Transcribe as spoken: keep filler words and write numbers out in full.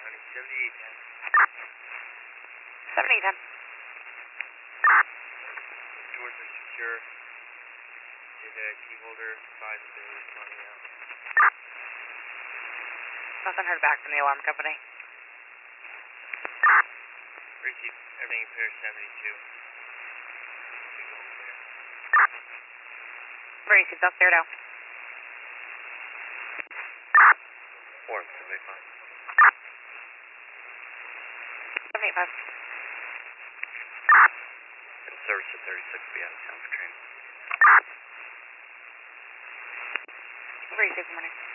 honey. seventy-eight ten. seventy-eight ten. Doors are secure. Did a key holder five if they were responding out. Nothing heard back from the alarm company. Receive everything pair seventy-two. Received, that's there now. Form seventy-five. seventy-five. And service at thirty-six will be out of town for training. Received, morning.